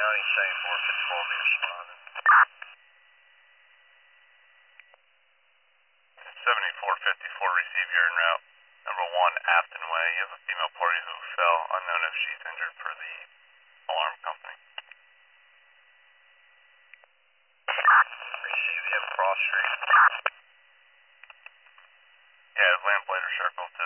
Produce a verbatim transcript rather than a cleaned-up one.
County, seventy-four fifty-four, be responding. seventy-four fifty-four, receive your en route. Number one, Afton Way. You have a female party who fell, unknown if she's injured per the alarm company. Receive, you have Cross Street. Yeah, Lamplighter Circle to